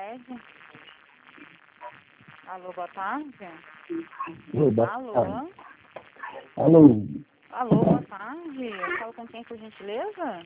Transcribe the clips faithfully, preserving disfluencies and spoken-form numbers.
Sede. Alô, boa tarde. Oi, boa Alô? tarde. Alô? Alô, boa tarde. Eu falo com quem, por gentileza?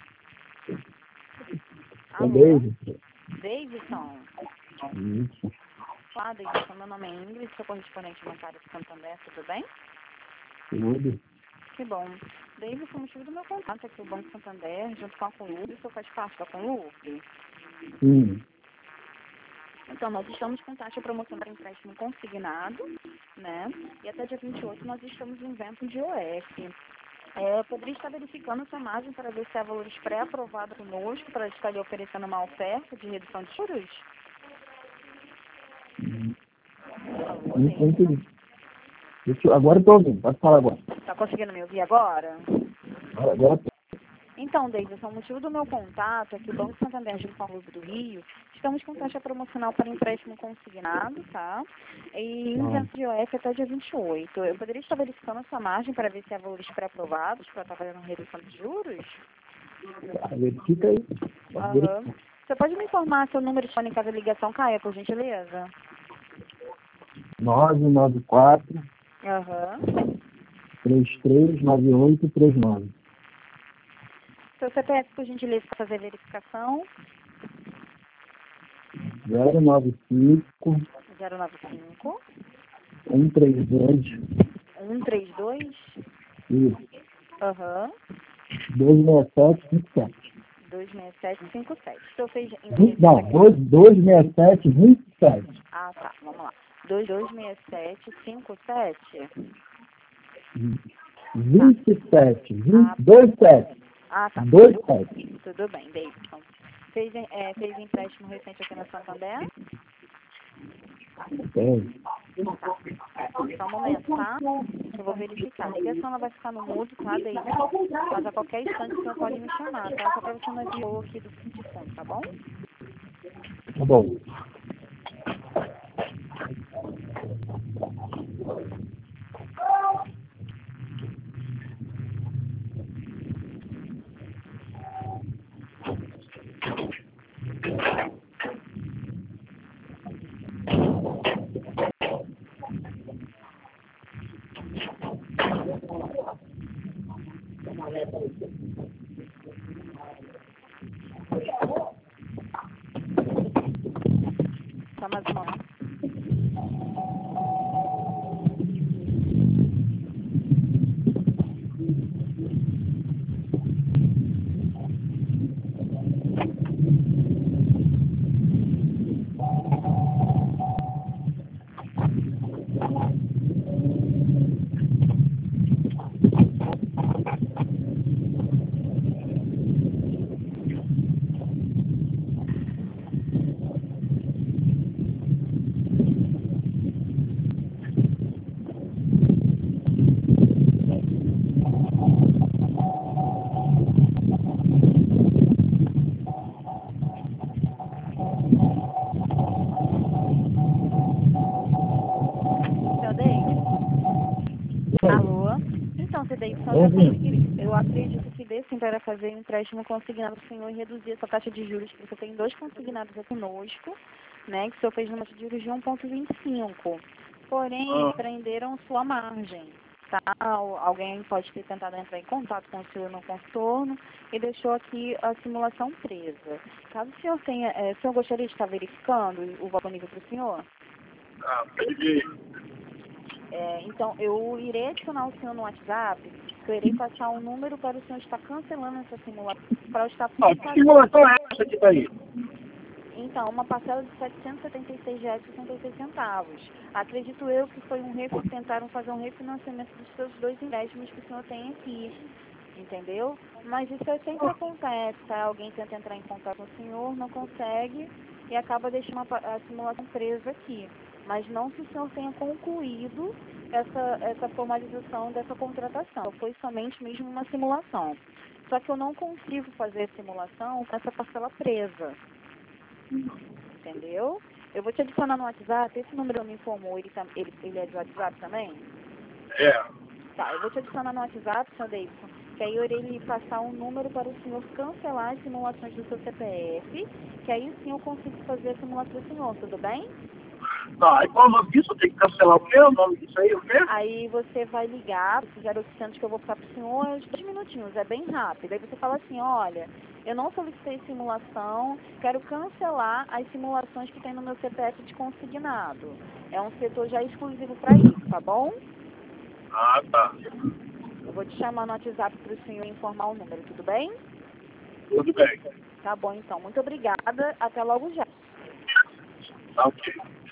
É Alô? David? Davidson. Isso. Olá, Davidson. Meu nome é Ingrid, sou correspondente bancário de Santander, tudo bem? Tudo. Que bom. Davidson, o motivo do meu contato aqui, o Banco Santander, junto com a Conlub, o senhor faz parte da Conlub? Sim. Então, nós estamos com taxa promocional para empréstimo consignado, né? E até dia vinte e oito nós estamos em evento de O F. É, eu poderia estar verificando essa margem para ver se há valores pré-aprovados conosco, para estar lhe oferecendo uma oferta de redução de juros? Alô, Não Davidson? entendi. Deixa eu- Agora eu tô ouvindo. Pode falar agora. Está conseguindo me ouvir agora? Agora agora eu tô. Então, Davidson, o motivo do meu contato é que o Banco Santander junto com a Luz do Rio, estamos com taxa promocional para empréstimo consignado, tá? E em Ah, evento de O F até dia vinte e oito. Eu poderia estar verificando essa margem para ver se há valores pré-aprovados para estar fazendo redução de juros? tá, verifica aí. Pode Aham. verificar. Você pode me informar seu número de fone em caso a ligação caia, por gentileza? nove nove quatro, Aham. três três nove oito três nove. Seu C P F, por gentileza, para fazer verificação? zero nove cinco, zero nove cinco, um três dois, um três dois. isso, Aham. dois seis sete cinco sete. dois seis sete cinco sete. O senhor fez Vinte- interesse Não, dois dois seis sete vinte e sete. Ah, tá. Vamos lá. dois dois seis sete cinco sete. vinte e sete, Ah, vinte, dois sete, ah, tá. dois sete. Tudo bem, Davidson. Fez, é, fez empréstimo recente aqui na Santander? Tem. Só um momento, tá? Eu vou verificar. A ligação ela vai ficar no mudo, tá, Davidson? Mas a qualquer instante o senhor pode me chamar, tá? Só pra você não enviou aqui do de fundo, tá bom? Tá bom. Só mais uma. Seu Davidson? Alô? Então, seu Davidson, eu, já consegui, eu acredito que dê sim para fazer um empréstimo consignado para o senhor e reduzir essa taxa de juros, porque você tem dois consignados aqui conosco, né, que o senhor fez numa taxa de juros de um vírgula vinte e cinco. Porém, prenderam sua margem, tá? Al- Alguém pode ter tentado entrar em contato com o senhor no contorno e deixou aqui a simulação presa. Caso o senhor tenha, eh, o senhor gostaria de estar verificando o valor nível para o senhor? Ah, entendi. É, então, eu irei adicionar o senhor no WhatsApp, eu irei passar um número para o senhor estar cancelando essa simulação, para eu estar Ah, que fazendo. simulação é essa que tá aí? Então, uma parcela de setecentos e setenta e seis reais e sessenta e seis centavos. Acredito eu que foi um refi- tentaram fazer um refinanciamento dos seus dois empréstimos que o senhor tem aqui, entendeu? Mas isso é sempre acontece, tá? Alguém tenta entrar em contato com o senhor, não consegue e acaba deixando a, pa- a simulação presa aqui. Mas não que o senhor tenha concluído essa, essa formalização dessa contratação. Foi somente mesmo uma simulação. Só que eu não consigo fazer a simulação com essa parcela presa. Entendeu? Eu vou te adicionar no WhatsApp. Esse número me informou, ele, tam- ele, ele é de WhatsApp também? É. Tá, eu vou te adicionar no WhatsApp, seu Davidson. que aí eu irei lhe passar um número para o senhor cancelar as simulações do seu C P F, que aí sim eu consigo fazer a simulação do senhor, tudo bem? Tá, e qual o nome disso? Eu tenho que cancelar o quê? O nome disso aí, o quê? Aí você vai ligar, esse zero oitocentos que eu vou ficar para o senhor, uns dois minutinhos, é bem rápido. Aí você fala assim, olha, eu não solicitei simulação, quero cancelar as simulações que tem no meu C P F de consignado. É um setor já exclusivo para isso, tá bom? Ah, tá. Eu vou te chamar no WhatsApp para o senhor informar o número, tudo bem? Tudo bem. Tá bom, então. Muito obrigada. Até logo já. Tá ok.